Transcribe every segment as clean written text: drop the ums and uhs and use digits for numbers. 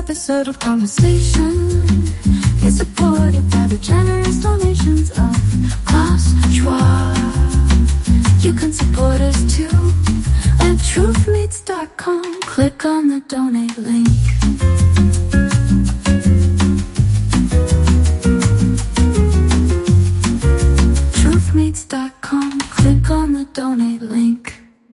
episode of Conversation is supported by the generous donations of Klaus Schwab. You can support us too at truthmeets.com. Click on the donate link. Truthmeets.com. Click on the donate link.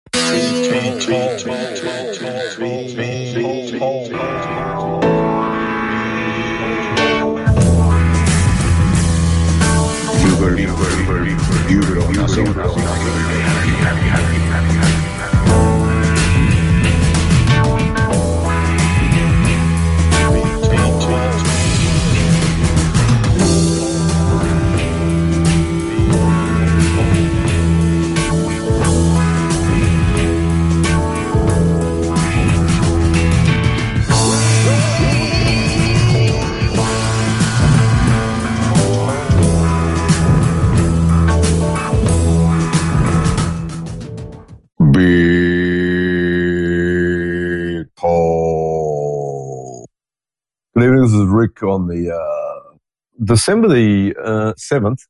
Good evening, this is Rick on the December 7th,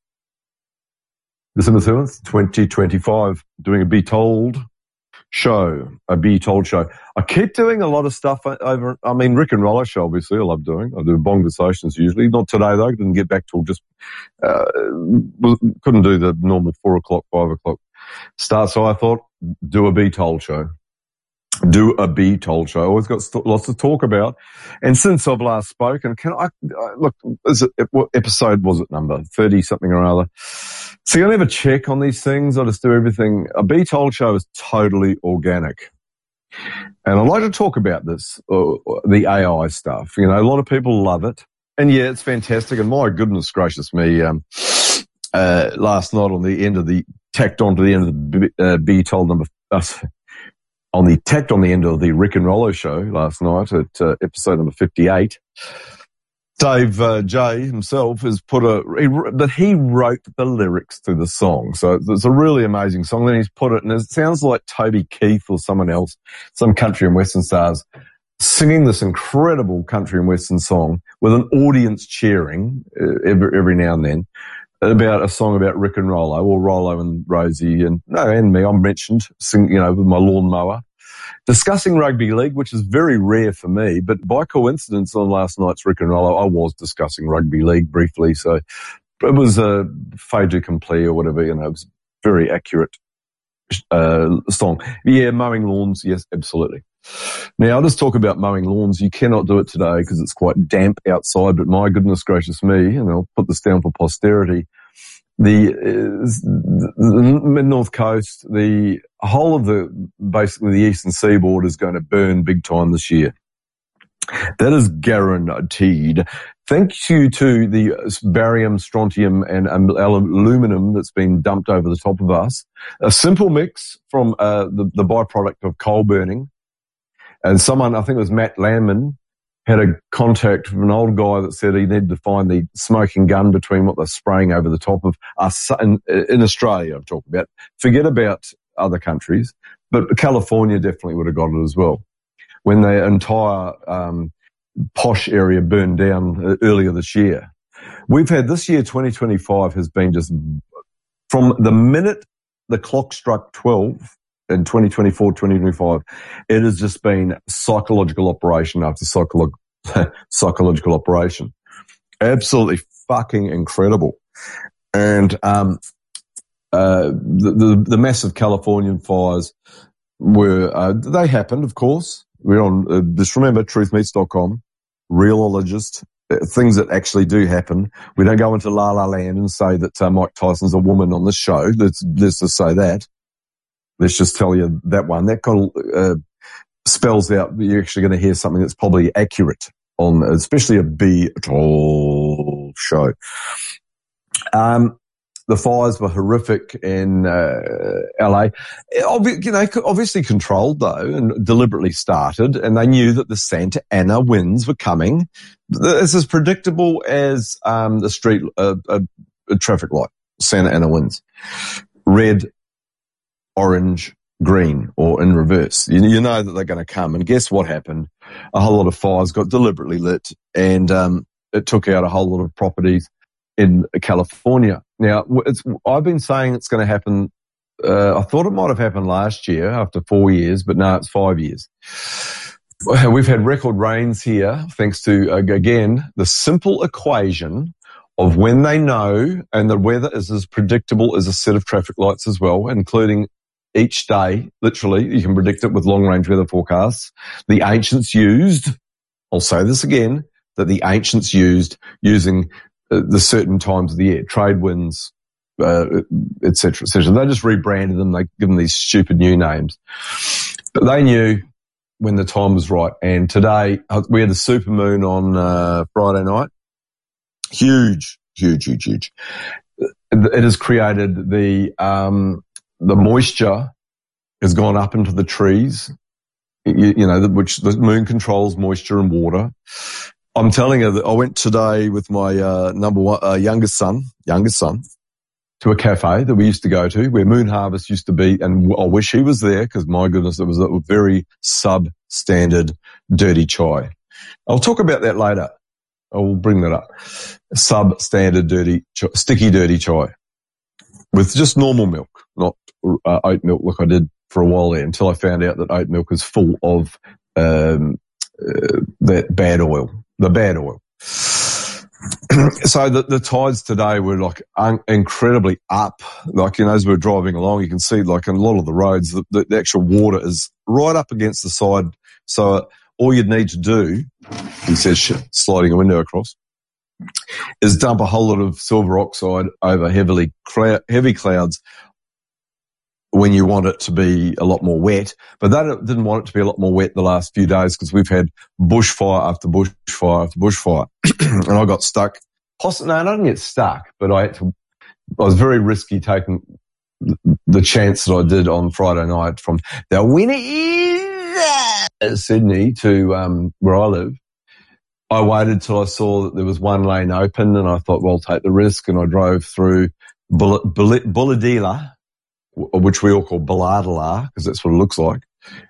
2025, doing a Be Told show, I keep doing a lot of stuff over, Rick and Rollo show, obviously, I love doing. I do Bonversations usually. Not today, though. Didn't get back till just, couldn't do the normal 4 o'clock, 5 o'clock start, so I thought, do a Be Told show. Always got lots to talk about. And since I've last spoken, can I look, what episode was it, number 30 something or other? See, I never check on these things. I just do everything. A Be Told show is totally organic. And I'd like to talk about this, the AI stuff. You know, a lot of people love it. And yeah, it's fantastic. And my goodness gracious me, last night on the end of the, tacked on to the end of the Be Told number, tacked on the end of the Rick and Rollo show last night at episode number 58. Dave J himself has put he wrote the lyrics to the song. So it's a really amazing song. Then he's put it, and it sounds like Toby Keith or someone else, some country and western stars, singing this incredible country and western song with an audience cheering every now and then, about a song about Rick and Rollo, or Rollo and Rosie and me. I'm mentioned, with my lawnmower, discussing rugby league, which is very rare for me. But by coincidence, on last night's Rick and Rollo, I was discussing rugby league briefly. So it was a fait accompli or whatever. It was a very accurate song. Yeah, mowing lawns. Yes, absolutely. Now, I'll just talk about mowing lawns. You cannot do it today because it's quite damp outside, but my goodness gracious me, and I'll put this down for posterity, the mid-north coast, the whole of basically the eastern seaboard is going to burn big time this year. That is guaranteed. Thank you to the barium, strontium, and aluminum that's been dumped over the top of us. A simple mix from the byproduct of coal burning. And someone, I think it was Matt Landman, had a contact from an old guy that said he needed to find the smoking gun between what they're spraying over the top of us in Australia, I'm talking about. Forget about other countries, but California definitely would have got it as well. When the entire posh area burned down earlier this year. We've had this year, 2025, has been just from the minute the clock struck 12, in 2024, 2025, it has just been psychological operation after psychological operation. Absolutely fucking incredible. And the massive Californian fires they happened, of course. We're on, just remember, truthmeets.com, realologist, things that actually do happen. We don't go into La La Land and say that Mike Tyson's a woman on this show. Let's just say that. Let's just tell you that one. That kind of spells out you're actually going to hear something that's probably accurate on, especially a Be Told show. The fires were horrific in LA. Obviously controlled, though, and deliberately started, and they knew that the Santa Ana winds were coming. It's as predictable as the street a traffic light, Santa Ana winds. Red, orange, green, or in reverse. You know that they're going to come. And guess what happened? a whole lot of fires got deliberately lit, and it took out a whole lot of properties in California. Now, I've been saying it's going to happen. I thought it might have happened last year after 4 years, but no, it's 5 years. We've had record rains here thanks to, again, the simple equation of when they know, and the weather is as predictable as a set of traffic lights as well, including each day. Literally, you can predict it with long-range weather forecasts. The ancients used, I'll say this again, that the ancients used using the certain times of the year, trade winds, et cetera, et cetera. They just rebranded them. They give them these stupid new names. But they knew when the time was right. And today, we had the supermoon on Friday night. Huge, huge, huge, huge. It has created the moisture has gone up into the trees, which the moon controls moisture and water. I'm telling you that I went today with my youngest son, to a cafe that we used to go to where Moon Harvest used to be, and I wish he was there because, my goodness, it was a very substandard dirty chai. I'll talk about that later. I will bring that up. Substandard sticky dirty chai with just normal milk, not oat milk like I did for a while there, until I found out that oat milk is full of that bad oil, the bad oil. So the tides today were like incredibly up. Like, as we're driving along, you can see, like, in a lot of the roads, the actual water is right up against the side. So all you'd need to do, he says, sliding a window across, is dump a whole lot of silver oxide over heavy clouds when you want it to be a lot more wet. But they didn't want it to be a lot more wet the last few days because we've had bushfire after bushfire after bushfire. And I got stuck. No, I didn't get stuck, but I was very risky taking the chance that I did on Friday night from the windy Sydney to where I live. I waited till I saw that there was one lane open, and I thought, well, I'll take the risk, and I drove through Bulahdelah, which we all call Bulahdelah because that's what it looks like,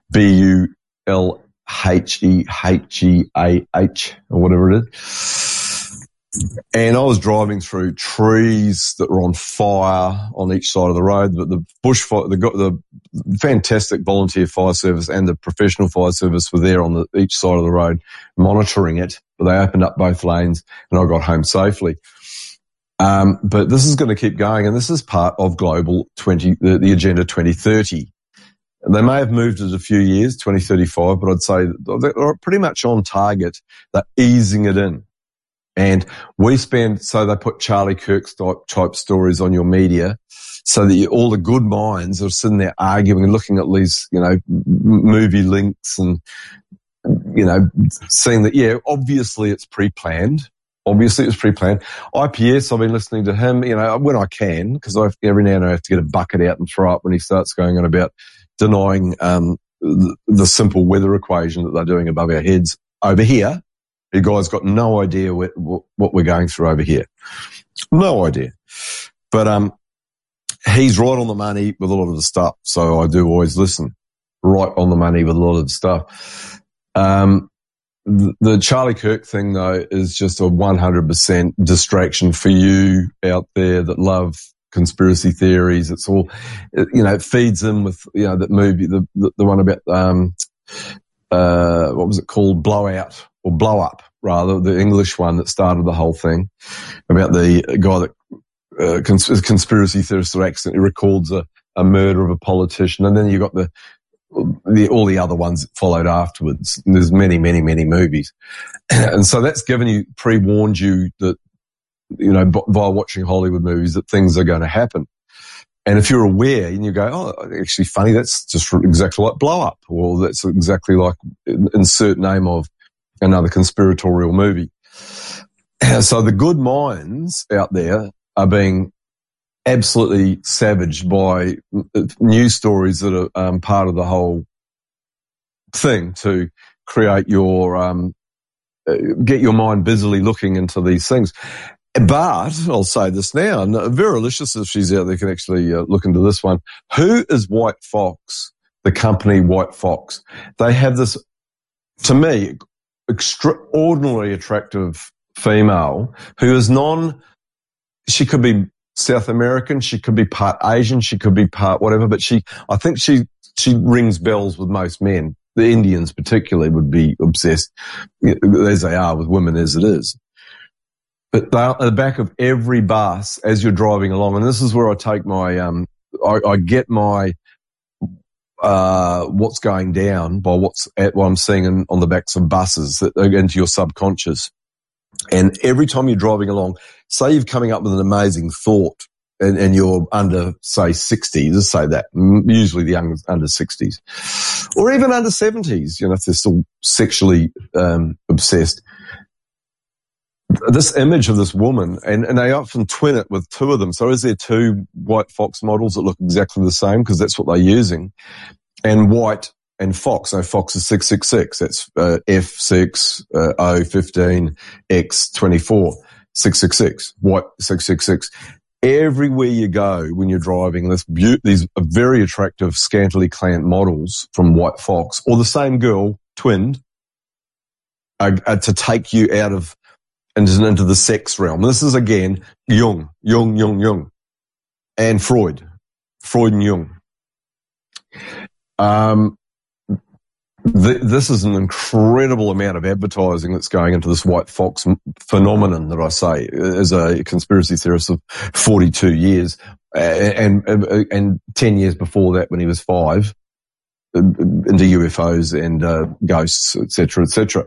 Bulheheah or whatever it is. And I was driving through trees that were on fire on each side of the road. But the bushfire, the fantastic volunteer fire service and the professional fire service were there on each side of the road monitoring it. But they opened up both lanes, and I got home safely. But this is going to keep going, and this is part of Global the Agenda 2030. They may have moved it a few years, 2035, but I'd say they're pretty much on target. They're easing it in. And so they put Charlie Kirk's type stories on your media so that all the good minds are sitting there arguing and looking at these, movie links and, seeing that, yeah, obviously it's pre-planned. IPS, I've been listening to him, when I can, because every now and then I have to get a bucket out and throw up when he starts going on about denying the simple weather equation that they're doing above our heads over here. You guys got no idea what we're going through over here. No idea. But he's right on the money with a lot of the stuff, so I do always listen. Right on the money with a lot of the stuff. The Charlie Kirk thing, though, is just a 100% distraction for you out there that love conspiracy theories. It's all, it feeds in with, that movie, the one about, what was it called? Blowout, or Blow Up, rather, the English one that started the whole thing about the guy that, conspiracy theorist that accidentally records a murder of a politician. And then you got all the other ones that followed afterwards. And there's many, many, many movies. And so that's pre-warned you that, via watching Hollywood movies, that things are going to happen. And if you're aware and you go, oh, actually funny, that's just exactly like Blow Up, or that's exactly like insert name of another conspiratorial movie. So the good minds out there are being absolutely savaged by news stories that are part of the whole thing to create get your mind busily looking into these things. But I'll say this now, and Vera Licious, if she's out there, can actually look into this one. Who is White Fox? The company White Fox. They have this to me, extraordinarily attractive female who is she could be South American, she could be part Asian, she could be part whatever, but I think she rings bells with most men. The Indians particularly would be obsessed, as they are with women as it is. But they're at the back of every bus as you're driving along, and this is where I take my, I get my, what's going down by what I'm seeing on the backs of buses that go into your subconscious. And every time you're driving along, say you're coming up with an amazing thought and you're under, say, 60, just say that, usually the young under 60s, or even under 70s, if they're still sexually obsessed. This image of this woman, and they often twin it with two of them. So is there two white fox models that look exactly the same? Because that's what they're using. And white and fox. So fox is 666. That's F6, O15, X24, 666. White 666. Everywhere you go when you're driving, these very attractive, scantily clad models from White Fox, or the same girl, twinned, to take you out of and into the sex realm. This is, again, Jung, and Freud and Jung. This is an incredible amount of advertising that's going into this white fox phenomenon that I say as a conspiracy theorist of 42 years and 10 years before that when he was 5 into UFOs and ghosts, etc., etc.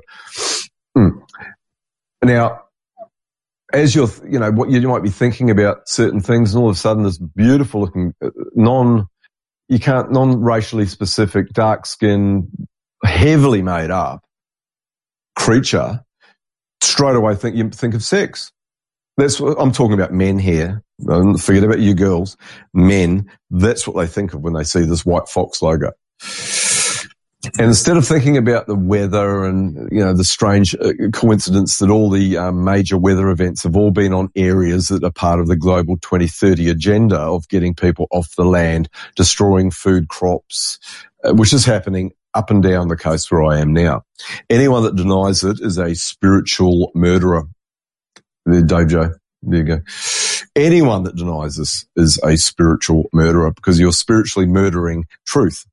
Now, as what you might be thinking about certain things, and all of a sudden this beautiful looking non-racially specific, dark skin, heavily made up creature, straight away you think of sex. That's what I'm talking about. Men here. Forget about you girls. Men. That's what they think of when they see this White Fox logo. And instead of thinking about the weather and, the strange coincidence that all the major weather events have all been on areas that are part of the global 2030 agenda of getting people off the land, destroying food crops, which is happening up and down the coast where I am now. Anyone that denies it is a spiritual murderer. There, Dojo. There you go. Anyone that denies this is a spiritual murderer because you're spiritually murdering truth.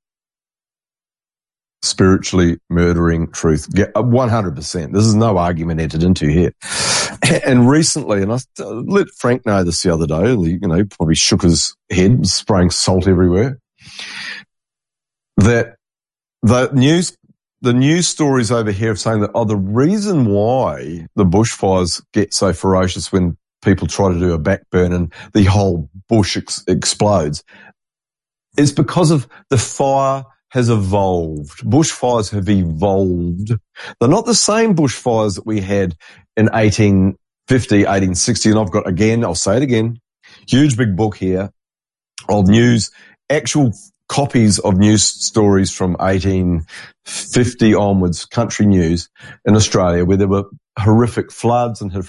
Spiritually murdering truth. 100%. This is no argument entered into here. And recently, and I let Frank know this the other day, probably shook his head, spraying salt everywhere, that the news stories over here of saying that, the reason why the bushfires get so ferocious when people try to do a backburn and the whole bush explodes is because of the fire has evolved. Bushfires have evolved. They're not the same bushfires that we had in 1850, 1860. And I've got, again, I'll say it again, huge big book here of news, actual copies of news stories from 1850 onwards, country news in Australia, where there were horrific floods and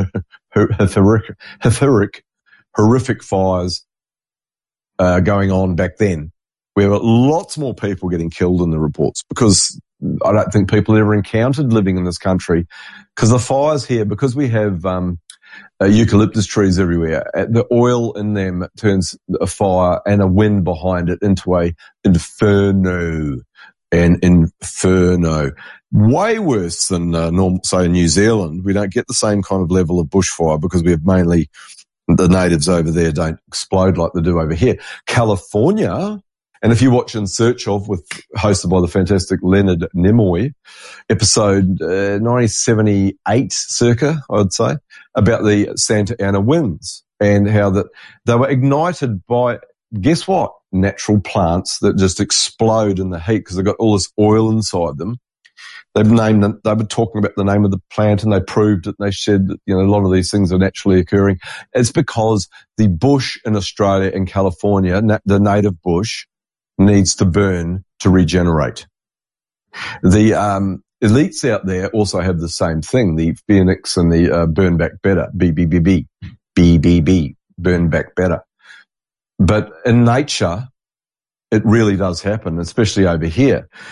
horrific fires going on back then. We have lots more people getting killed in the reports because I don't think people ever encountered living in this country because the fires here, because we have eucalyptus trees everywhere, the oil in them turns a fire and a wind behind it into a inferno. An inferno. Way worse than normal, say in New Zealand. We don't get the same kind of level of bushfire because we have mainly the natives over there don't explode like they do over here. California. And if you watch In Search Of, hosted by the fantastic Leonard Nimoy, episode 1978 circa, I would say, about the Santa Ana winds and how that they were ignited by, guess what? Natural plants that just explode in the heat because they've got all this oil inside them. They were talking about the name of the plant and they proved it and they said that, a lot of these things are naturally occurring. It's because the bush in Australia and California, the native bush, needs to burn to regenerate. The elites out there also have the same thing, the Phoenix and the Burn Back Better, BBB, Burn Back Better. But in nature, it really does happen, especially over here.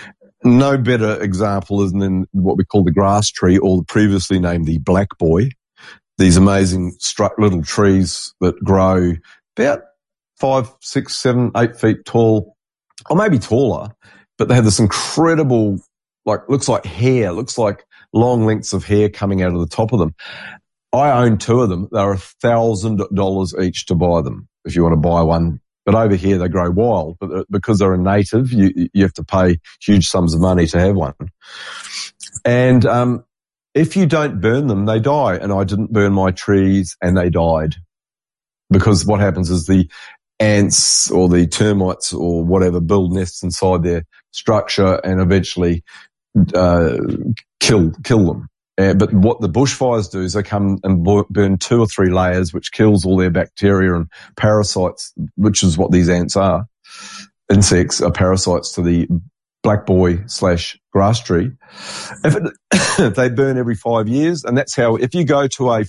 no better example is in what we call the grass tree, or previously named the black boy. These amazing little trees that grow about 5, 6, 7, 8 feet tall, or maybe taller, but they have this incredible, looks like hair, looks like long lengths of hair coming out of the top of them. I own 2 of them. They're $1,000 each to buy them if you want to buy one. But over here they grow wild, but because they're a native, you have to pay huge sums of money to have one. And if you don't burn them, they die. And I didn't burn my trees, and they died, because what happens is the ants or the termites or whatever build nests inside their structure and eventually kill them. But what the bushfires do is they come and burn 2 or 3 layers, which kills all their bacteria and parasites, which is what these ants are. Insects are parasites to the black boy / grass tree. They burn every 5 years, and that's how, if you go to a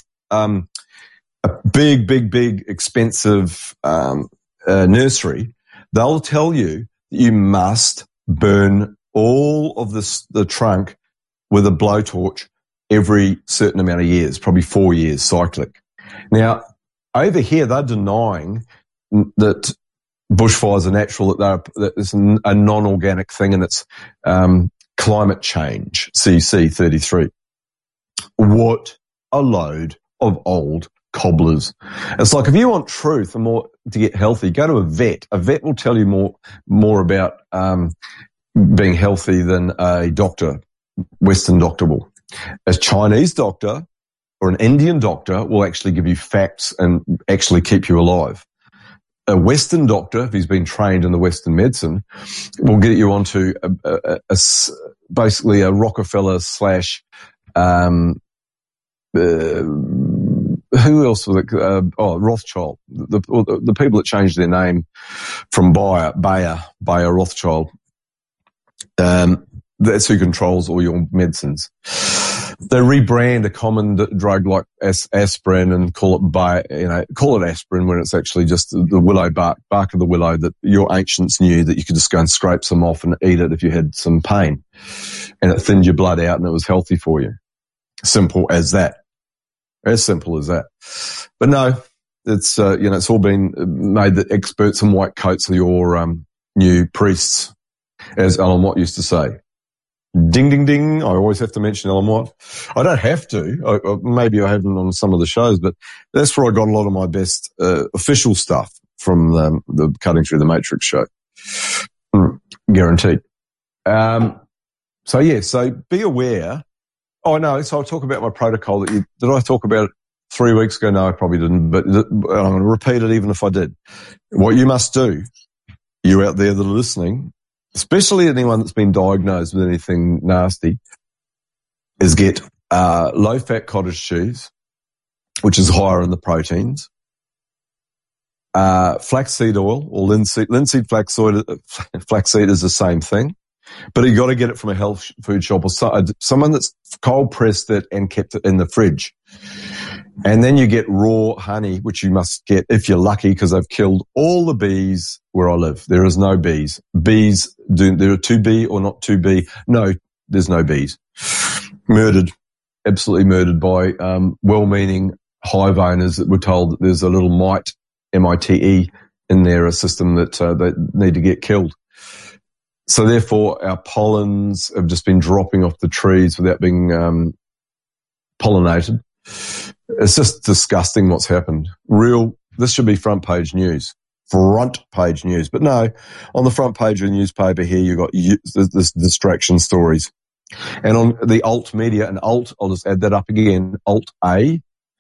big, expensive nursery, they'll tell you that you must burn all of the trunk with a blowtorch every certain amount of years, probably 4 years, cyclic. Now, over here, they're denying that bushfires are natural, that it's a non-organic thing, and it's climate change, CC 33. What a load of old cobblers. It's like, if you want truth and more to get healthy, go to a vet. A vet will tell you more about being healthy than a doctor, Western doctor will. A Chinese doctor or an Indian doctor will actually give you facts and actually keep you alive. A Western doctor, if he's been trained in the Western medicine, will get you onto basically a Rockefeller / who else was it? Rothschild. The people that changed their name from Bayer Rothschild. That's who controls all your medicines. They rebrand a common drug like aspirin and call it aspirin, when it's actually just the willow bark of the willow that your ancients knew that you could just go and scrape some off and eat it if you had some pain, and it thinned your blood out and it was healthy for you. Simple as that. As simple as that. But no, it's it's all been made that experts in white coats are your new priests, as Alan Watt used to say. Ding, ding, ding. I always have to mention Alan Watt. I don't have to. Maybe I haven't on some of the shows, but that's where I got a lot of my best official stuff from the Cutting Through the Matrix show. Guaranteed. So be aware. Oh, no, so I'll talk about my protocol. Did I talk about it 3 weeks ago? No, I probably didn't, but I'm going to repeat it even if I did. What you must do, you out there that are listening, especially anyone that's been diagnosed with anything nasty, is get low-fat cottage cheese, which is higher in the proteins, flaxseed oil or linseed flaxseed is the same thing, but you got to get it from a health food shop or someone that's cold pressed it and kept it in the fridge. And then you get raw honey, which you must get if you're lucky, because they've killed all the bees where I live. There is no bees. There are 2B or not 2B. No, there's no bees. Murdered, absolutely murdered by well-meaning hive owners that were told that there's a little mite, MITE, in their system that they need to get killed. So therefore, our pollens have just been dropping off the trees without being pollinated. It's just disgusting what's happened. This should be front page news. But no, on the front page of the newspaper here, you've got this distraction stories. And on the alt media, and alt, I'll just add that up again, alt A,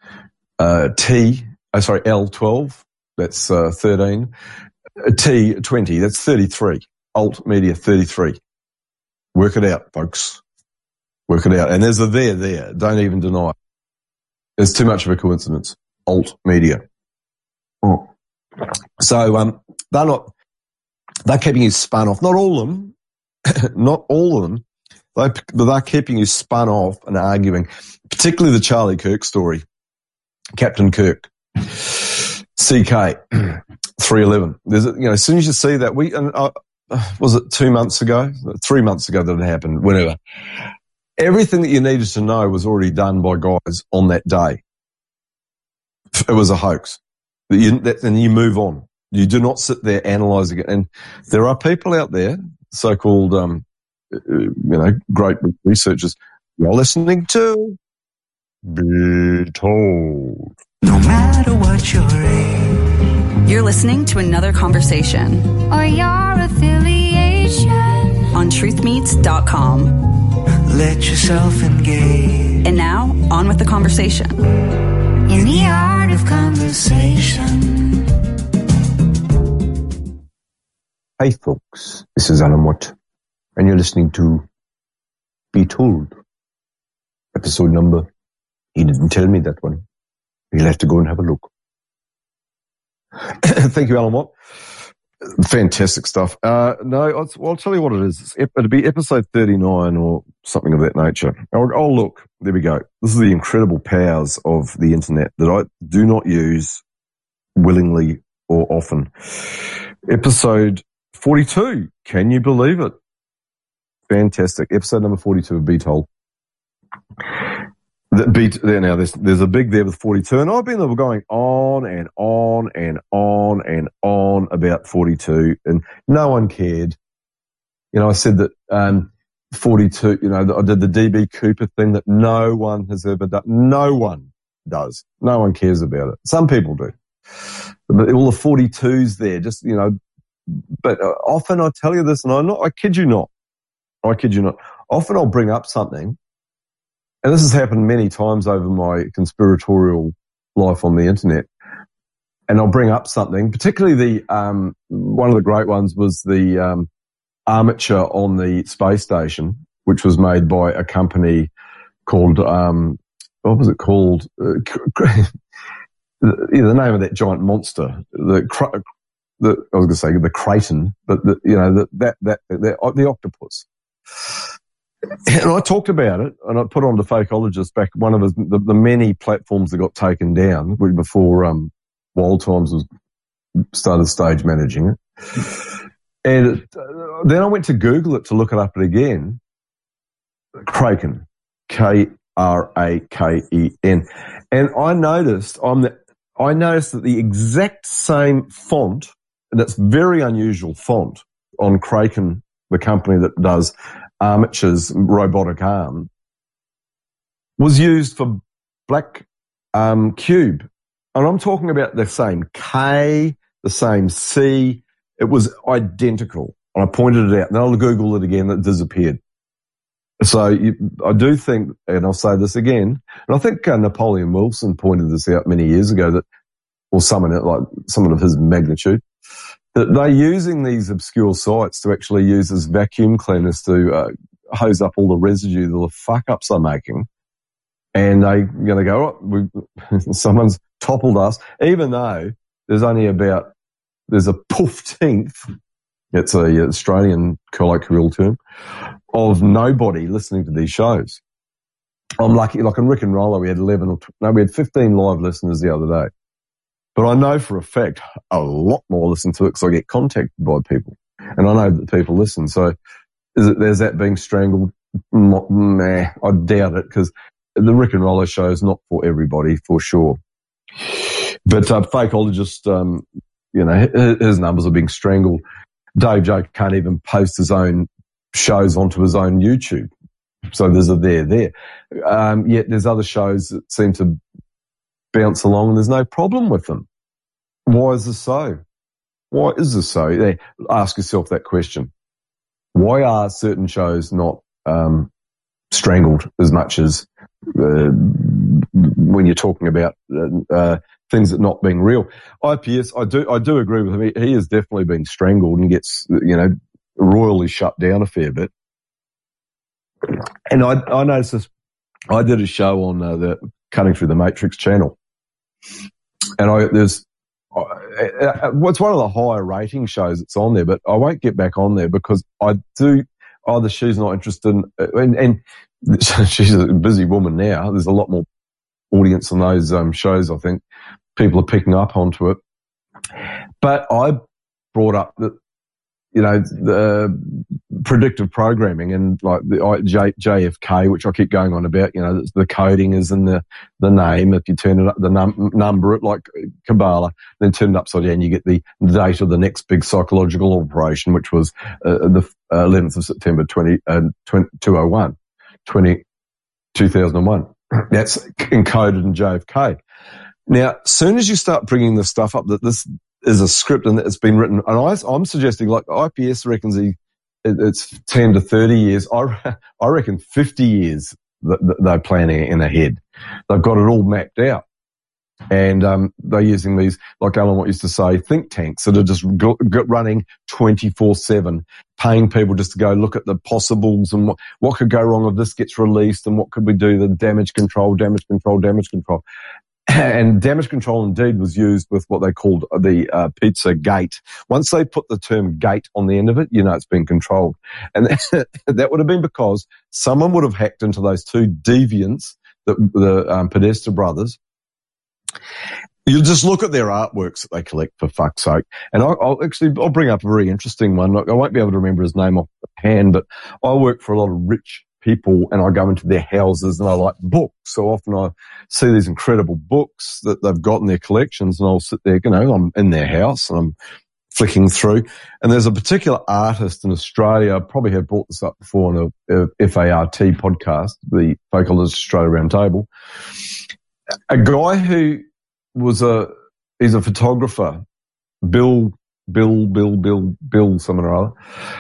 L12, that's 13, T 20, that's 33. Alt media 33. Work it out, folks. Work it out. And there's a there. Don't even deny it. It's too much of a coincidence. Alt media. Oh. So they're keeping you spun off. Not all of them. Not all of them. But they're keeping you spun off and arguing. Particularly the Charlie Kirk story. Captain Kirk. CK 311. There's as soon as you see that, was it 2 months ago, 3 months ago that it happened, whenever. Everything that you needed to know was already done by guys on that day. It was a hoax. And you move on. You do not sit there analysing it. And there are people out there, so-called, great researchers, you're listening to Be Told. No matter what your age, you're listening to another conversation or your affiliation on truthmeets.com. Let yourself engage. And now, on with the conversation. In the art of conversation. Hey folks, this is Alan Watt, and you're listening to Be Told. Episode number, he didn't tell me that one. You'll have to go and have a look. Thank you, Alan Watt. Fantastic stuff. No, I'll tell you what it is. It'll be episode 39 or something of that nature. Oh, look, there we go. This is the incredible powers of the internet that I do not use willingly or often. Episode 42. Can you believe it? Fantastic. Episode number 42 of Be Told. Now, there's a big there with 42, and I've been going on and on and on and on about 42, and no one cared. I said that 42, I did the DB Cooper thing that no one has ever done. No one does. No one cares about it. Some people do. But all the 42s there, just, but often I tell you this, and I kid you not. Often I'll bring up something, and this has happened many times over my conspiratorial life on the internet. And I'll bring up something, particularly one of the great ones was the armature on the space station, which was made by a company called, what was it called? The name of that giant monster, I was going to say the Kraton, but the octopus. And I talked about it, and I put on to Fakeologist back, one of the many platforms that got taken down before Wild Times started stage managing it. And then I went to Google it to look it up again. Kraken, Kraken, and I noticed that the exact same font, and it's very unusual font on Kraken, the company that does Armature's robotic arm, was used for Black Cube. And I'm talking about the same K, the same C. It was identical. And I pointed it out. And I'll Google it again. It disappeared. So I do think, and I'll say this again, and I think Napoleon Wilson pointed this out many years ago, or someone of his magnitude, that they're using these obscure sites to actually use as vacuum cleaners to hose up all the residue, the fuck-ups they're making. And they're going to go, someone's toppled us, even though there's a poofteenth, it's a Australian colloquial term, of nobody listening to these shows. I'm lucky, like in Rick and Roller, we had 15 live listeners the other day. But I know for a fact a lot more listen to it because I get contacted by people. And I know that people listen. So there's that being strangled? Nah, I doubt it, because the Rick and Roller show is not for everybody, for sure. But Fakeologist, his numbers are being strangled. Dave Joe can't even post his own shows onto his own YouTube. So there's a there. Yet there's other shows that seem to bounce along and there's no problem with them. Why is this so? Yeah, ask yourself that question. Why are certain shows not strangled as much as when you're talking about things that not being real? IPS, I do agree with him. He has definitely been strangled and gets royally shut down a fair bit. And I noticed this. I did a show on the Cutting Through the Matrix channel, and it's one of the higher rating shows that's on there, but I won't get back on there because either she's not interested and she's a busy woman now. There's a lot more audience on those shows. I think people are picking up onto it. But I brought up that the predictive programming and like the JFK, which I keep going on about, the coding is in the name. If you turn it up, the number it like Kabbalah, then turn it upside down, you get the date of the next big psychological operation, which was the 11th of September 2001. That's encoded in JFK. Now, as soon as you start bringing this stuff up, that this is a script and that it's been written, and I'm suggesting, like IPS reckons it's 10 to 30 years. I reckon 50 years that they're planning in ahead. They've got it all mapped out. And they're using these, like Alan Watt used to say, think tanks that are just running 24/7, paying people just to go look at the possibles and what could go wrong if this gets released and what could we do, the damage control. And damage control indeed was used with what they called the Pizza Gate. Once they put the term gate on the end of it, it's been controlled. And that would have been because someone would have hacked into those two deviants, the Podesta brothers. You just look at their artworks that they collect, for fuck's sake. And I'll bring up a very interesting one. I won't be able to remember his name off the hand, but I work for a lot of rich people and I go into their houses and I like books. So often I see these incredible books that they've got in their collections and I'll sit there, I'm in their house and I'm flicking through. And there's a particular artist in Australia, I probably have brought this up before on a FART podcast, the Folklorist Australia Roundtable. A guy who he's a photographer, Bill, someone or other,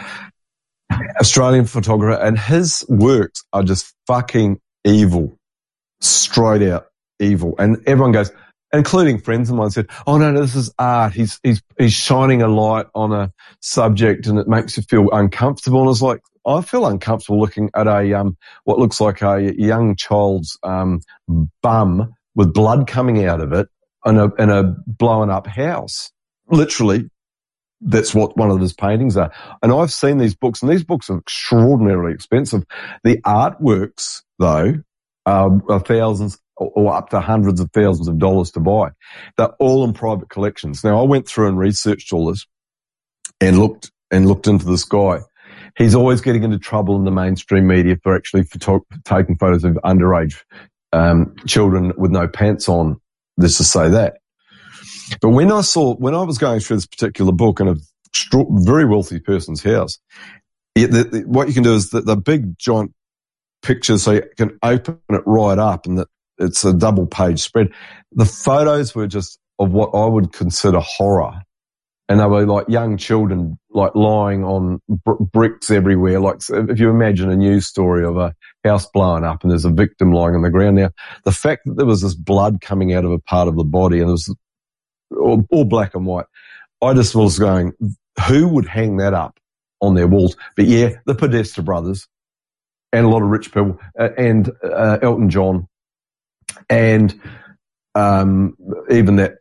Australian photographer, and his works are just fucking evil, straight out evil. And everyone goes, including friends of mine, said, "Oh no, this is art. He's shining a light on a subject, and it makes you feel uncomfortable." And it's like, I feel uncomfortable looking at a what looks like a young child's bum with blood coming out of it in a blown up house. Literally. That's what one of his paintings are. And I've seen these books, and these books are extraordinarily expensive. The artworks, though, are thousands or up to hundreds of thousands of dollars to buy. They're all in private collections. Now, I went through and researched all this and looked into this guy. He's always getting into trouble in the mainstream media for actually taking photos of underage children with no pants on, just to say that. But when I was going through this particular book in a very wealthy person's house, what you can do is the big giant pictures, so you can open it right up and it's a double page spread. The photos were just of what I would consider horror. And they were like young children, like lying on bricks everywhere. Like if you imagine a news story of a house blowing up and there's a victim lying on the ground. Now, the fact that there was this blood coming out of a part of the body and it was all black and white, I just was going, who would hang that up on their walls? But yeah, the Podesta brothers and a lot of rich people and Elton John and even that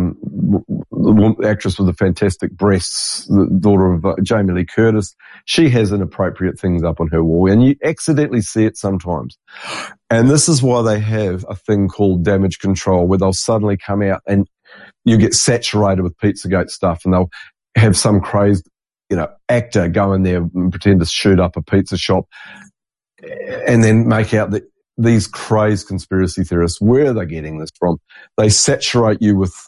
the actress with the fantastic breasts, the daughter of Jamie Lee Curtis, she has inappropriate things up on her wall, and you accidentally see it sometimes. And this is why they have a thing called damage control, where they'll suddenly come out and you get saturated with Pizzagate stuff, and they'll have some crazed, actor go in there and pretend to shoot up a pizza shop, and then make out that these crazed conspiracy theorists, where are they getting this from? They saturate you with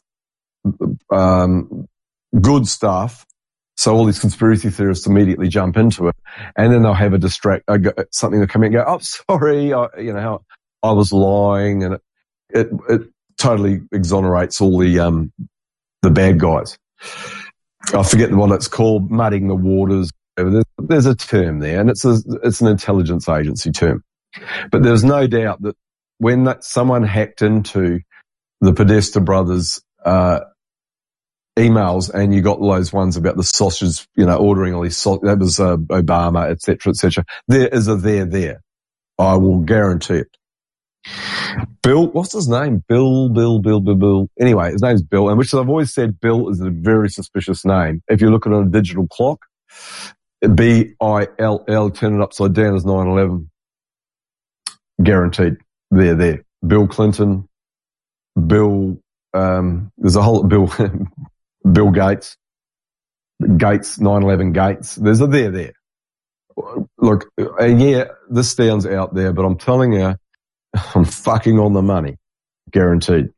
good stuff, so all these conspiracy theorists immediately jump into it, and then they'll have something that come in and go, "Oh, sorry, I was lying," and it totally exonerates all the bad guys. I forget what it's called, mudding the waters. There's a term there, and it's an intelligence agency term. But there's no doubt that when someone hacked into the Podesta brothers' emails, and you got those ones about the sausage, ordering all these that was Obama, etc., etc. There is a there. I will guarantee it. Bill, what's his name? Bill. Anyway, his name's Bill, and which I've always said Bill is a very suspicious name. If you look at it on a digital clock, BILL, turn it upside down is 9/11. Guaranteed. There. Bill Clinton, Bill, there's a whole Bill Gates. Gates, 9/11 Gates. There's a there. Look, yeah, this sounds out there, but I'm telling you, I'm fucking on the money. Guaranteed.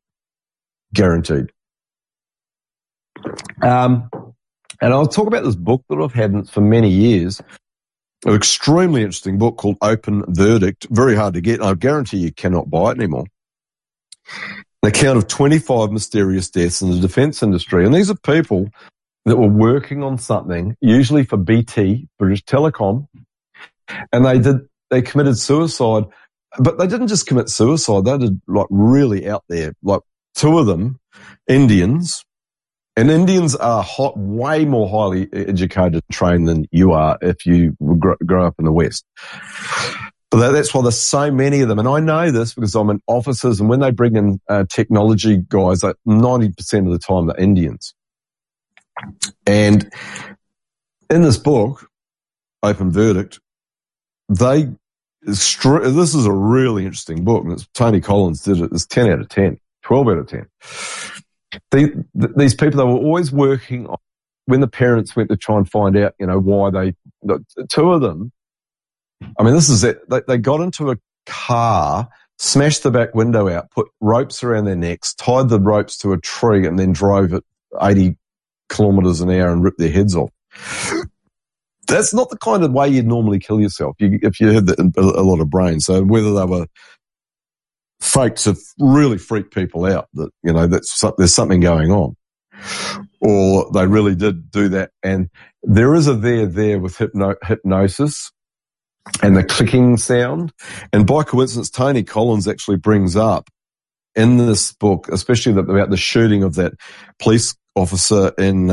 And I'll talk about this book that I've had for many years. An extremely interesting book called Open Verdict. Very hard to get. I guarantee you cannot buy it anymore. An account of 25 mysterious deaths in the defence industry. And these are people that were working on something, usually for BT, British Telecom, and they committed suicide. But they didn't just commit suicide. They did like really out there. Like two of them, Indians, and Indians are way more highly educated and trained than you are if you grow up in the West. But that's why there's so many of them. And I know this because I'm in offices, and when they bring in technology guys, like 90% of the time they're Indians. And in this book, Open Verdict, this is a really interesting book, and Tony Collins did it. It's 10 out of 10, 12 out of 10. These people, they were always working on, when the parents went to try and find out, why two of them, I mean, this is it. They got into a car, smashed the back window out, put ropes around their necks, tied the ropes to a tree, and then drove at 80 kilometres an hour and ripped their heads off. That's not the kind of way you'd normally kill yourself if you had a lot of brain. So whether they were faked to really freak people out, that there's something going on, or they really did do that. And there is a there with hypnosis and the clicking sound. And by coincidence, Tony Collins actually brings up in this book, especially about the shooting of that police officer in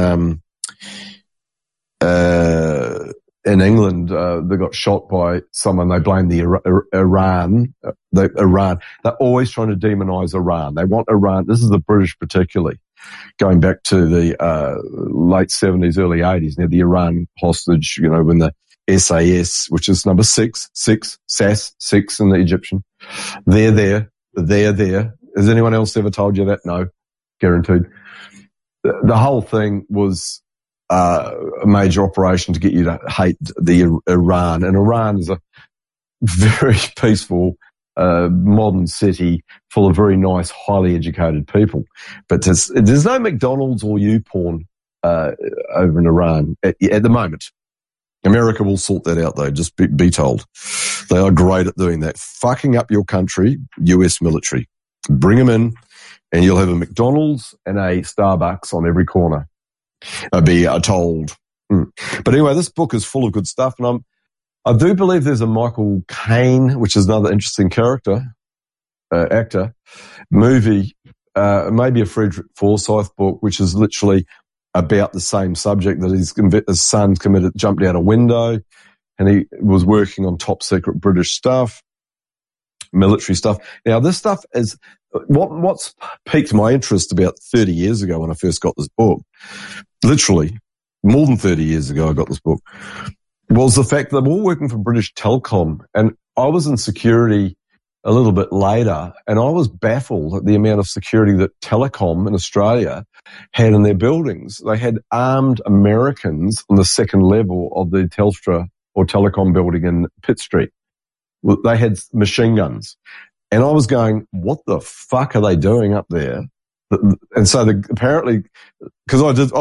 England, they got shot by someone. They blame the Iran. They're always trying to demonize Iran. They want Iran. This is the British particularly, going back to the late 70s, early 80s. Now the Iran hostage, when the SAS, which is number 6 in the Egyptian, they're there. Has anyone else ever told you that? No, guaranteed. The whole thing was a major operation to get you to hate the Iran. And Iran is a very peaceful, modern city full of very nice, highly educated people. But there's no McDonald's or YouPorn over in Iran at the moment. America will sort that out, though. Just be told. They are great at doing that. Fucking up your country, US military. Bring them in, and you'll have a McDonald's and a Starbucks on every corner. Be told. But anyway, this book is full of good stuff, and I do believe there's a Michael Caine, which is another interesting actor, movie, maybe a Frederick Forsyth book, which is literally about the same subject, that his son jumped out a window, and he was working on top secret British stuff, military stuff. Now, this stuff is what's piqued my interest about 30 years ago when I first got this book. Literally, more than 30 years ago I got this book, was the fact that I'm all working for British Telecom, and I was in security a little bit later, and I was baffled at the amount of security that Telecom in Australia had in their buildings. They had armed Americans on the second level of the Telstra or Telecom building in Pitt Street. They had machine guns. And I was going, what the fuck are they doing up there? And so apparently, because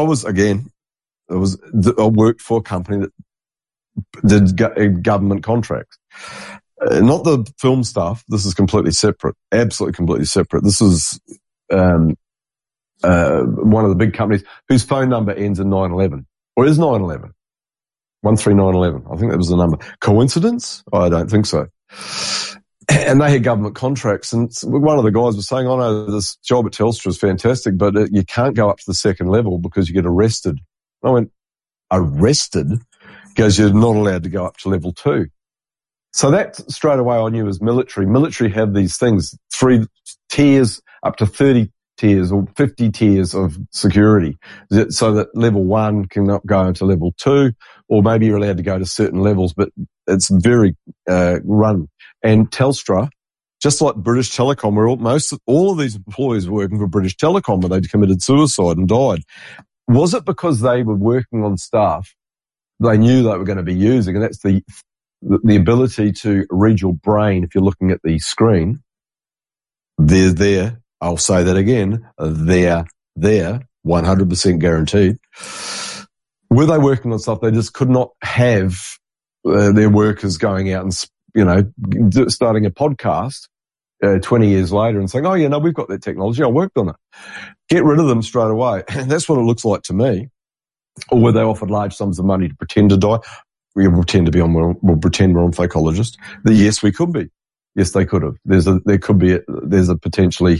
I worked for a company that did government contracts. Not the film stuff. This is completely separate. Absolutely completely separate. This is one of the big companies whose phone number ends in 911. Or is 911? 13911. I think that was the number. Coincidence? I don't think so. And they had government contracts, and one of the guys was saying, "Oh no, this job at Telstra is fantastic, but you can't go up to the second level because you get arrested." And I went, "Arrested?" He goes, "You're not allowed to go up to level 2. So that straight away I knew was military. Military have these things, 3 tiers, up to 30 tiers or 50 tiers of security, so that level 1 cannot go into level 2, or maybe you're allowed to go to certain levels, but it's very run. And Telstra, just like British Telecom, where all of these employees were working for British Telecom when they committed suicide and died. Was it because they were working on stuff they knew they were going to be using? And that's the ability to read your brain if you're looking at the screen. They're there. I'll say that again. They're there. 100% guaranteed. Were they working on stuff they just could not have their workers going out and, starting a podcast 20 years later and saying, oh, yeah, no, we've got that technology. I worked on it. Get rid of them straight away. And that's what it looks like to me. Or were they offered large sums of money to pretend to die? We'll pretend we're on Fakeologist. Yes, we could be. Yes, they could have. There's a potentially,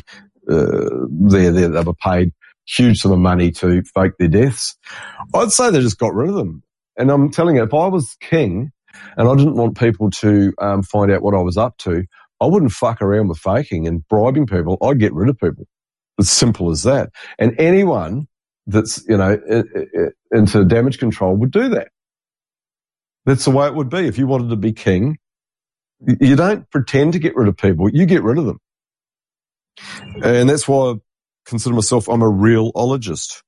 they were paid huge sum of money to fake their deaths. I'd say they just got rid of them. And I'm telling you, if I was king and I didn't want people to find out what I was up to, I wouldn't fuck around with faking and bribing people. I'd get rid of people. It's simple as that. And anyone that's, into damage control would do that. That's the way it would be. If you wanted to be king, you don't pretend to get rid of people. You get rid of them. And that's why I consider myself, I'm a real-ologist.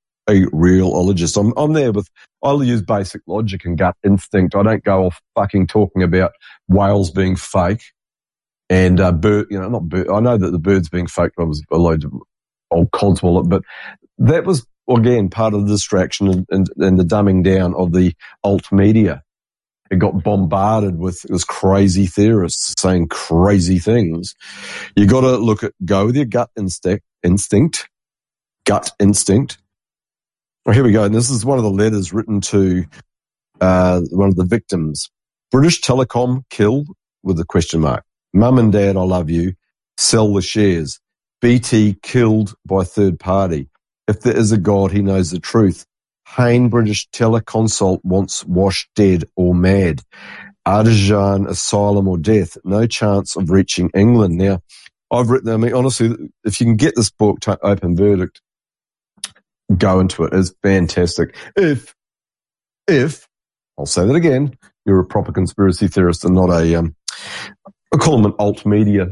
I'm there with, I'll use basic logic and gut instinct. I don't go off fucking talking about whales being fake and I know that the birds being fake, I was a load of old codswallop, but that was, again, part of the distraction and the dumbing down of the alt media. It got bombarded with this crazy theorists saying crazy things. You got to go with your gut instinct. Gut instinct. Well, here we go. And this is one of the letters written to one of the victims. British Telecom killed with a question mark. Mum and Dad, I love you. Sell the shares. BT killed by third party. If there is a God, he knows the truth. Hain British Teleconsult wants washed dead or mad. Artisan asylum or death. No chance of reaching England. Now, I've written, honestly, if you can get this book, Open Verdict, go into it. It's fantastic. If, I'll say that again, you're a proper conspiracy theorist and not I call them an alt media.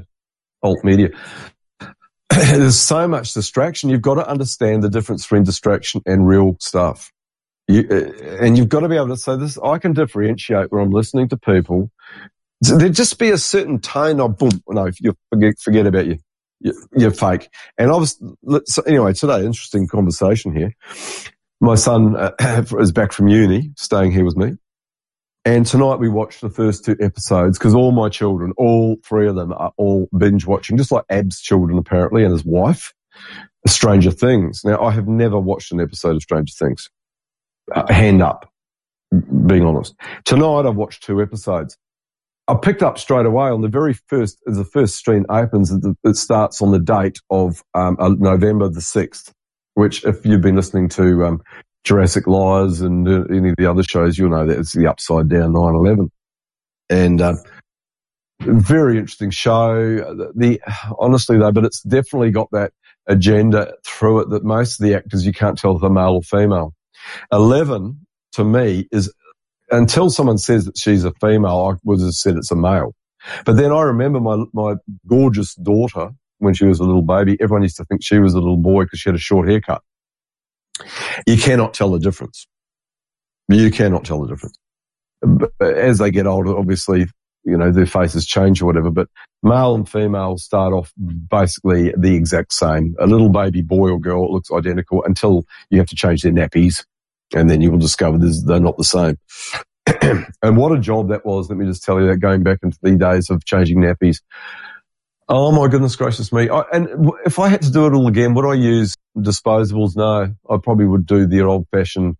There's so much distraction. You've got to understand the difference between distraction and real stuff. And you've got to be able to say this. I can differentiate when I'm listening to people. There'd just be a certain tone of boom. No, you forget about you. You're fake. And anyway, today, interesting conversation here. My son is back from uni, staying here with me. And tonight we watched the first 2 episodes because all my children, all 3 of them are all binge watching, just like Ab's children apparently and his wife, Stranger Things. Now, I have never watched an episode of Stranger Things. Hand up, being honest. Tonight I've watched 2 episodes. I picked up straight away on the very first, as the first stream opens, it starts on the date of November the 6th, which if you've been listening to Jurassic Liars and any of the other shows, you'll know that it's the upside down 9/11. And very interesting show. Honestly though, but it's definitely got that agenda through it that most of the actors you can't tell if they're male or female. 11 to me is, until someone says that she's a female, I would have said it's a male. But then I remember my gorgeous daughter when she was a little baby. Everyone used to think she was a little boy because she had a short haircut. You cannot tell the difference. You cannot tell the difference. But as they get older, obviously, their faces change or whatever, but male and female start off basically the exact same. A little baby boy or girl looks identical until you have to change their nappies, and then you will discover they're not the same. And what a job that was, let me just tell you that, going back into the days of changing nappies. Oh my goodness gracious me. And if I had to do it all again, would I use disposables? No, I probably would do the old fashioned,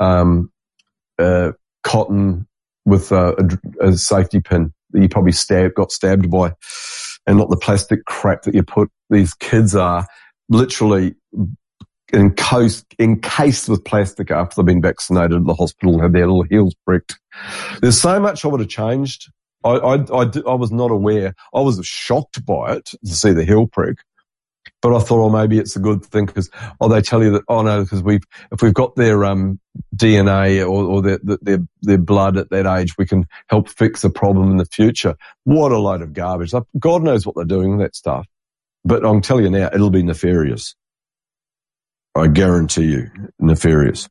cotton with a safety pin that you probably got stabbed by, and not the plastic crap that you put. These kids are literally encased with plastic after they've been vaccinated at the hospital and have their little heels pricked. There's so much I would have changed. I was not aware. I was shocked by it to see the heel prick, but I thought, maybe it's a good thing because, they tell you that, no, because if we've got their DNA or their blood at that age, we can help fix the problem in the future. What a load of garbage. God knows what they're doing with that stuff. But I'm telling you now, it'll be nefarious. I guarantee you, nefarious.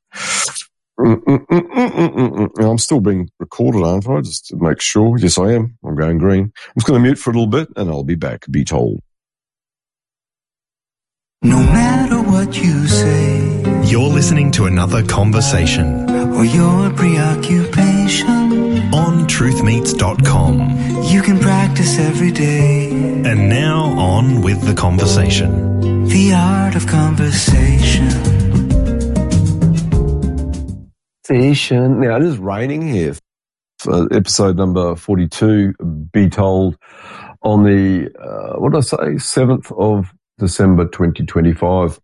I'm still being recorded, aren't I? Just to make sure. Yes, I am. I'm going green. I'm just going to mute for a little bit and I'll be back, be told. No matter what you say, You're listening to another conversation or your preoccupation, on truthmeets.com. you can practice every day. And now on with the conversation. The art of conversation. Now, it is raining here for episode number 42, Be Told, on the, 7th of December 2025.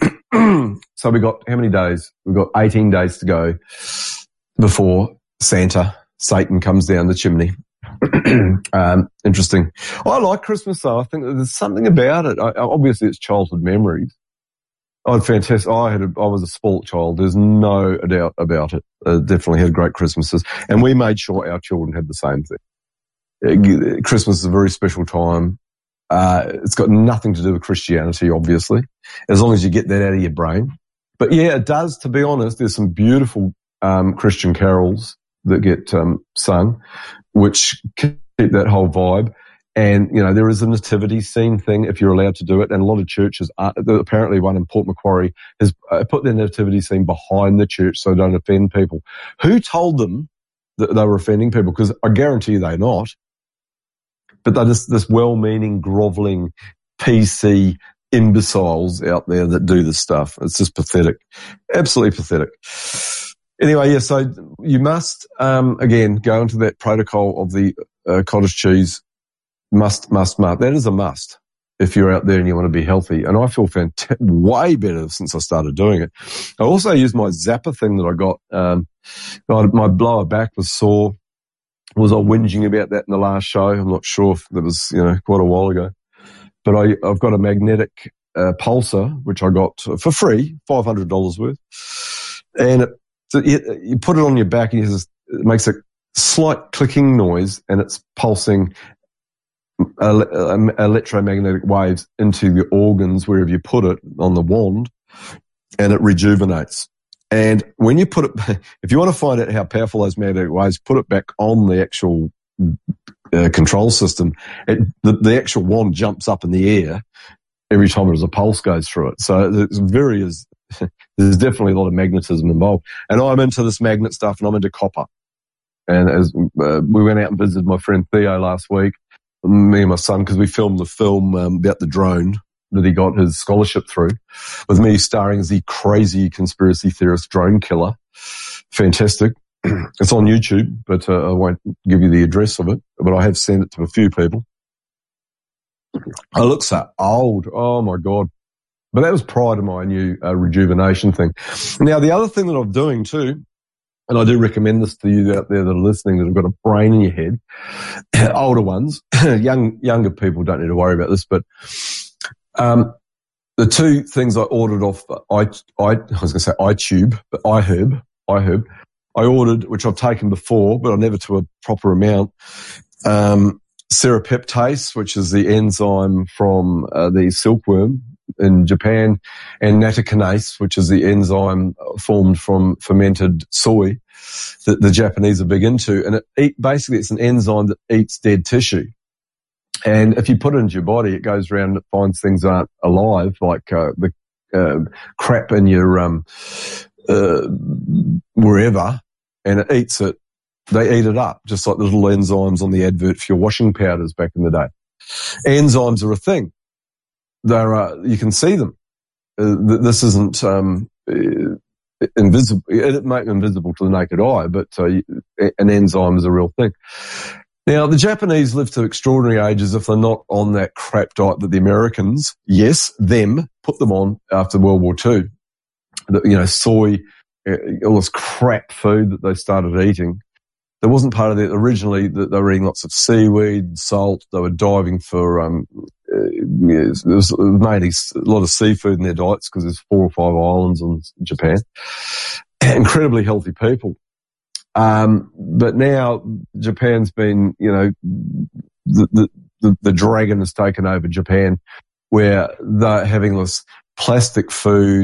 So we got how many days? We've got 18 days to go before Satan comes down the chimney. Interesting. I like Christmas though. I think there's something about it. Obviously it's childhood memories. Fantastic. I was a spoilt child. There's no doubt about it. Definitely had great Christmases. And we made sure our children had the same thing. Christmas is a very special time. It's got nothing to do with Christianity, obviously, as long as you get that out of your brain. But yeah, it does, to be honest. There's some beautiful Christian carols that get sung, which keep that whole vibe. And, you know, there is a nativity scene thing if you're allowed to do it. And a lot of churches, apparently one in Port Macquarie, has put their nativity scene behind the church so they don't offend people. Who told them that they were offending people? Because I guarantee you they're not. But they're just this well-meaning, grovelling, PC imbeciles out there that do this stuff. It's just pathetic. Absolutely pathetic. Anyway, yeah, so you must, again, go into that protocol of the cottage cheese. Must. That is a must if you're out there and you want to be healthy. And I feel way better since I started doing it. I also used my Zappa thing that I got. My lower back was sore. Was I whinging about that in the last show? I'm not sure if that was, quite a while ago. But I've got a magnetic pulsar, which I got for free, $500 worth. And you put it on your back and it makes a slight clicking noise and it's pulsing electromagnetic waves into the organs wherever you put it on the wand, and it rejuvenates. And when you put it, if you want to find out how powerful those magnetic waves, put it back on the actual control system. The actual wand jumps up in the air every time there's a pulse goes through it. So there's definitely a lot of magnetism involved. And I'm into this magnet stuff, and I'm into copper. And as we went out and visited my friend Theo last week, me and my son, because we filmed the film about the drone that he got his scholarship through, with me starring as the crazy conspiracy theorist drone killer. Fantastic. It's on YouTube, but I won't give you the address of it, but I have sent it to a few people. I look so old. Oh my God. But that was prior to my new rejuvenation thing. Now, the other thing that I'm doing too, and I do recommend this to you out there that are listening that have got a brain in your head, older ones, younger people don't need to worry about this, but the two things I ordered off, I was going to say iTube, but iHerb. I ordered, which I've taken before, but never to a proper amount, serrapeptase, which is the enzyme from the silkworm in Japan, and nattokinase, which is the enzyme formed from fermented soy that the Japanese are big into. And basically it's an enzyme that eats dead tissue. And if you put it into your body, it goes around and it finds things aren't alive, like the crap in your wherever, and it eats it. They eat it up, just like the little enzymes on the advert for your washing powders back in the day. Enzymes are a thing. You can see them. This isn't invisible. It might be invisible to the naked eye, but an enzyme is a real thing. Now, the Japanese live to extraordinary ages if they're not on that crap diet that the Americans, yes, put them on after World War II. Soy, all this crap food that they started eating. There wasn't part of it originally that they were eating lots of seaweed, salt. They were diving for, there was mainly a lot of seafood in their diets because there's 4 or 5 islands in Japan. Incredibly healthy people. But now Japan's been, the dragon has taken over Japan, where they're having this plastic food,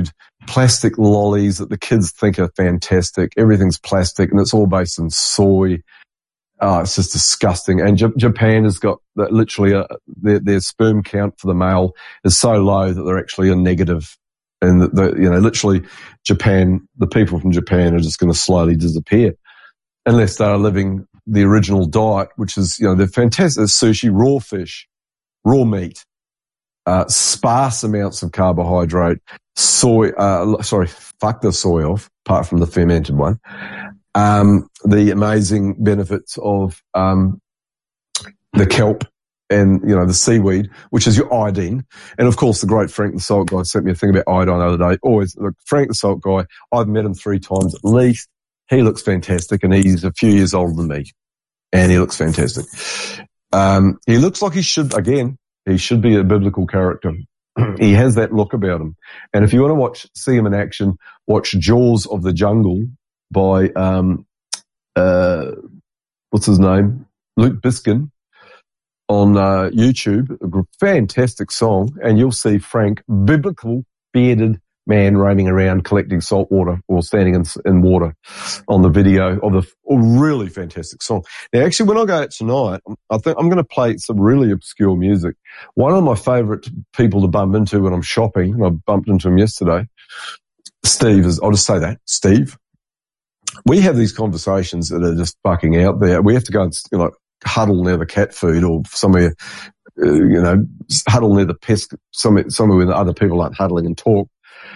plastic lollies that the kids think are fantastic. Everything's plastic and it's all based in soy. It's just disgusting. And Japan has got literally their sperm count for the male is so low that they're actually a negative. And literally Japan, the people from Japan are just going to slowly disappear unless they are living the original diet, which is, they're fantastic. Sushi, raw fish, raw meat, sparse amounts of carbohydrate, soy, fuck the soy off, apart from the fermented one. The amazing benefits of, the kelp and, the seaweed, which is your iodine. And of course, the great Frank the Salt guy sent me a thing about iodine the other day. Always, look, Frank the Salt guy, I've met him 3 times at least. He looks fantastic and he's a few years older than me. And he looks fantastic. He looks like he should be a biblical character. He has that look about him. And if you want to see him in action, watch Jaws of the Jungle by, what's his name? Luke Biskin on YouTube. A fantastic song. And you'll see Frank, biblical, bearded man roaming around collecting salt water or standing in water on the video of a really fantastic song. Now, actually, when I go out tonight, I think I'm going to play some really obscure music. One of my favourite people to bump into when I'm shopping, and I bumped into him yesterday, Steve, I'll just say that, Steve. We have these conversations that are just fucking out there. We have to go and huddle near the cat food or somewhere, huddle near the pest, somewhere where the other people aren't huddling and talk.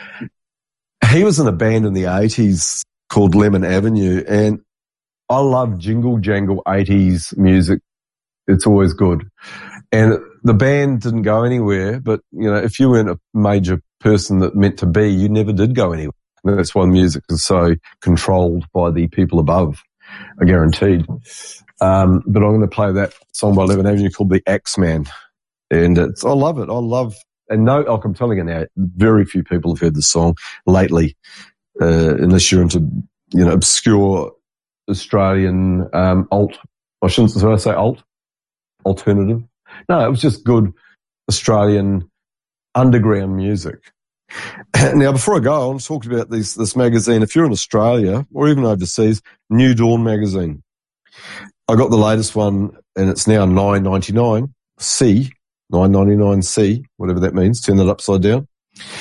He was in a band in the 80s called Lemon Avenue, and I love jingle jangle 80s music. It's always good. And the band didn't go anywhere, but, if you weren't a major person that meant to be, you never did go anywhere. And that's why music is so controlled by the people above, I guaranteed. But I'm going to play that song by Lemon Avenue called The Axeman. And I love it. And like I'm telling you now, very few people have heard this song lately, unless you're into, obscure Australian, alt. Should I say alt? Alternative? No, it was just good Australian underground music. Now, before I go, I want to talk about this magazine. If you're in Australia or even overseas, New Dawn magazine. I got the latest one and it's now $9.99 C. 9.99C, whatever that means, turn that upside down.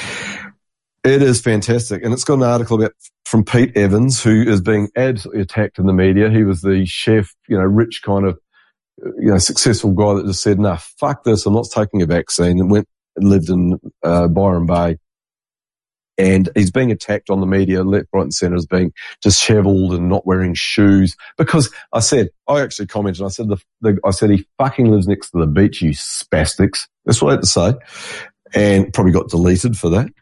It is fantastic. And it's got an article from Pete Evans, who is being absolutely attacked in the media. He was the chef, rich kind of, successful guy that just said, nah, fuck this, I'm not taking a vaccine, and went and lived in Byron Bay. And he's being attacked on the media, left, right and centre, as being dishevelled and not wearing shoes. Because I actually commented, I said he fucking lives next to the beach, you spastics. That's what I had to say. And probably got deleted for that.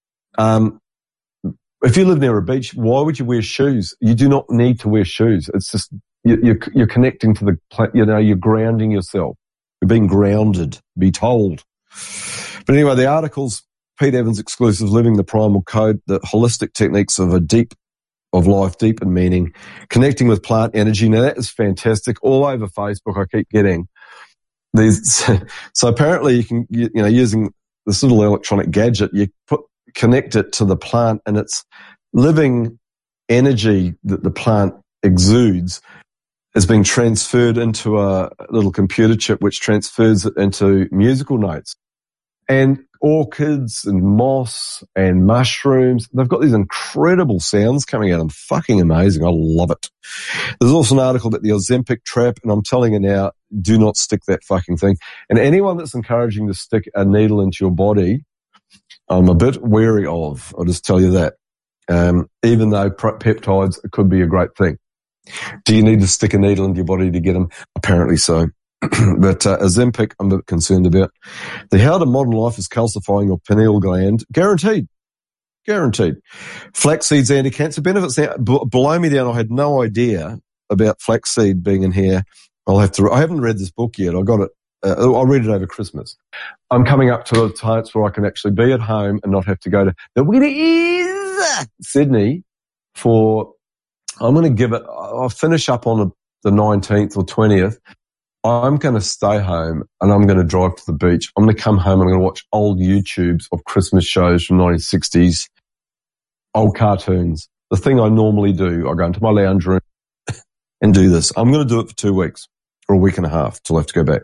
If you live near a beach, why would you wear shoes? You do not need to wear shoes. It's just, you're connecting to the, you're grounding yourself. You're being grounded, be told. But anyway, the article's Pete Evans exclusive, Living the Primal Code, the holistic techniques of life, deep in meaning, connecting with plant energy. Now that is fantastic. All over Facebook, I keep getting these. So apparently you can, using this little electronic gadget, you connect it to the plant, and it's living energy that the plant exudes is being transferred into a little computer chip, which transfers it into musical notes. And orchids and moss and mushrooms, they've got these incredible sounds coming out. Fucking amazing. I love it. There's also an article about the Ozempic trap, and I'm telling you now, do not stick that fucking thing. And anyone that's encouraging to stick a needle into your body, I'm a bit wary of. I'll just tell you that. Even though peptides could be a great thing. Do you need to stick a needle into your body to get them? Apparently so. But Ozempic, I'm a bit concerned about. The how to modern life is calcifying your pineal gland. Guaranteed. Flaxseed's anti-cancer benefits. Now, below me down, I had no idea about flaxseed being in here. I haven't read this book yet. I got it. I'll read it over Christmas. I'm coming up to a time where I can actually be at home and not have to go to the winner is Sydney I'm going to give it, I'll finish up on the 19th or 20th. I'm going to stay home and I'm going to drive to the beach. I'm going to come home and I'm going to watch old YouTubes of Christmas shows from 1960s old cartoons. The thing I normally do, I go into my lounge room and do this. I'm going to do it for 2 weeks or a week and a half till I have to go back.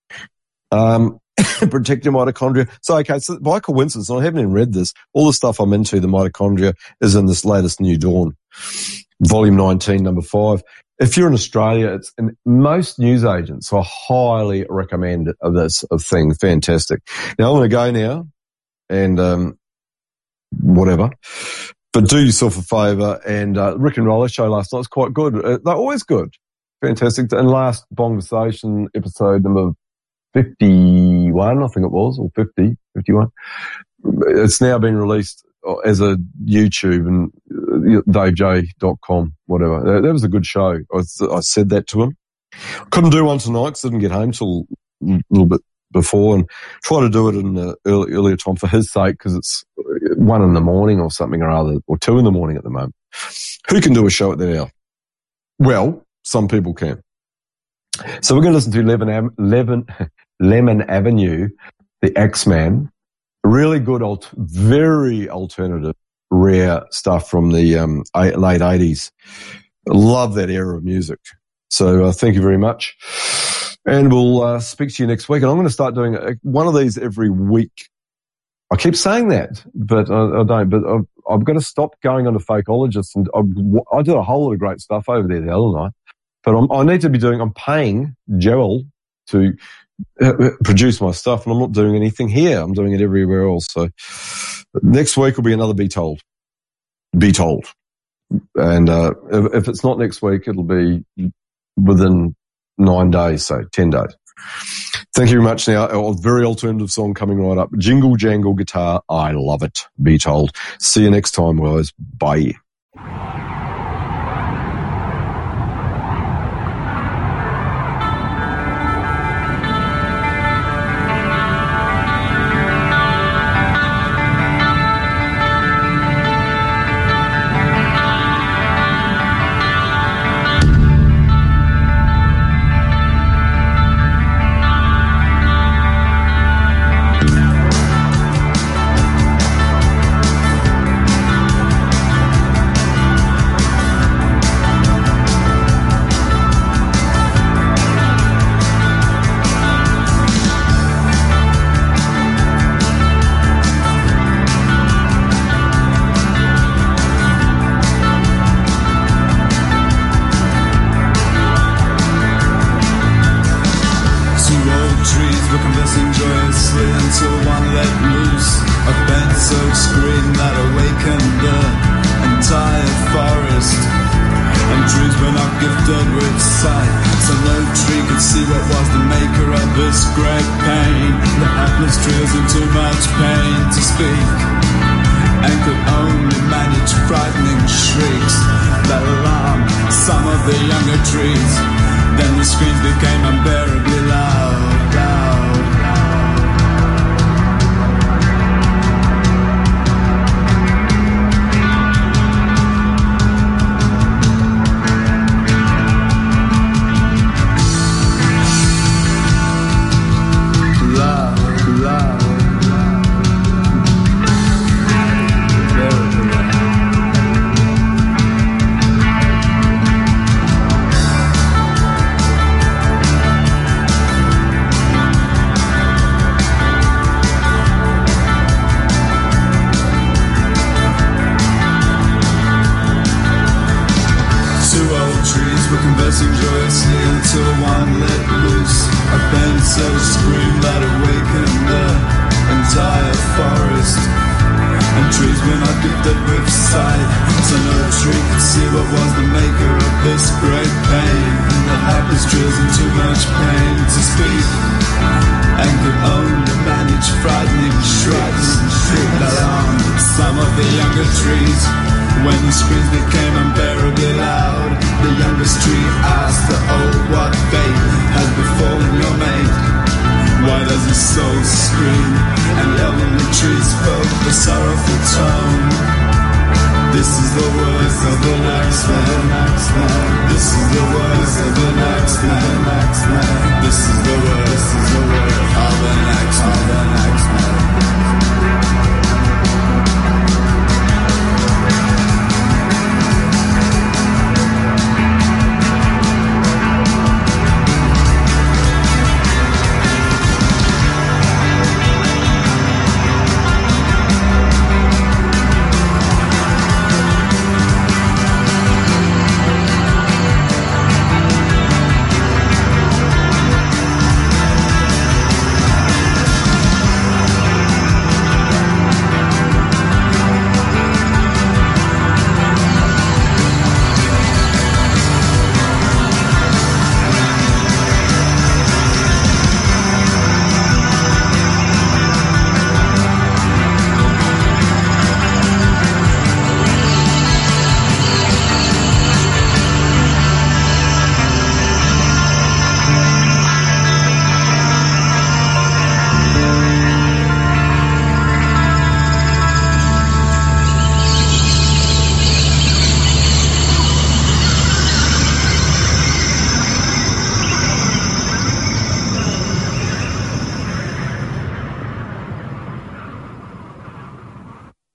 Protect your mitochondria. So by coincidence, and I haven't even read this, all the stuff I'm into, the mitochondria, is in this latest New Dawn, volume 19, number 5. If you're in Australia, it's in most news agents, so I highly recommend this thing. Fantastic. Now I'm going to go now and, whatever. But do yourself a favour, and Rick and Roller show last night was quite good. They're always good. Fantastic. And last Bongversation episode number 51, I think it was, or 51. It's now been released as a YouTube and DaveJ.com, whatever. That was a good show. I said that to him. Couldn't do one tonight because I didn't get home till a little bit before, and try to do it in the earlier time for his sake, because it's 1 in the morning or something or other, or 2 in the morning at the moment. Who can do a show at that hour? Well, some people can. So we're going to listen to Lemon Avenue, the Axeman. Really good, very alternative, rare stuff from the late 80s. Love that era of music. So thank you very much. And we'll speak to you next week. And I'm going to start doing one of these every week. I keep saying that, but I don't. But I've got to stop going on to Fakeologists. And I did a whole lot of great stuff over there the other night. But I need to be doing, I'm paying Joel to produce my stuff, and I'm not doing anything here. I'm doing it everywhere else. So next week will be another Be Told. Be Told. And if it's not next week, it'll be within 9 days, so 10 days. Thank you very much. Now, a very alternative song coming right up. Jingle Jangle Guitar. I love it. Be Told. See you next time, guys. Bye. This is the words of the next man. This is the words of the next man. This is